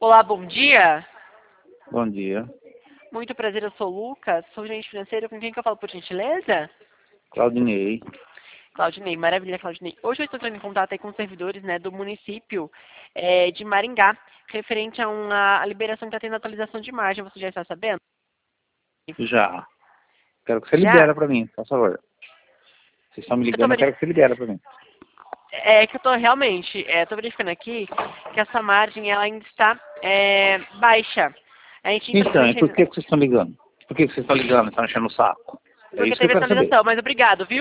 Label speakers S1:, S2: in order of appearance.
S1: Olá, bom dia.
S2: Bom dia.
S1: Muito prazer, eu sou o Lucas, sou gerente financeiro. Com quem que eu falo, por gentileza?
S2: Claudinei.
S1: Claudinei, maravilha, Claudinei. Hoje eu estou entrando em contato aí com os servidores, né, do município de Maringá, referente a uma liberação que está tendo atualização de margem. Você já está sabendo?
S2: Já. Quero que você
S1: Já?
S2: libera para mim, por favor. Vocês estão me
S1: Eu tô
S2: ligando, eu quero que você libera para mim.
S1: É que eu tô realmente, tô verificando aqui que essa margem ela ainda está baixa. A gente,
S2: Então, e
S1: infelizmente,
S2: por que vocês estão ligando? Por que vocês estão ligando? Estão enchendo o saco? É
S1: porque
S2: isso que eu
S1: teve
S2: quero saber.
S1: atualização, mas obrigado, viu?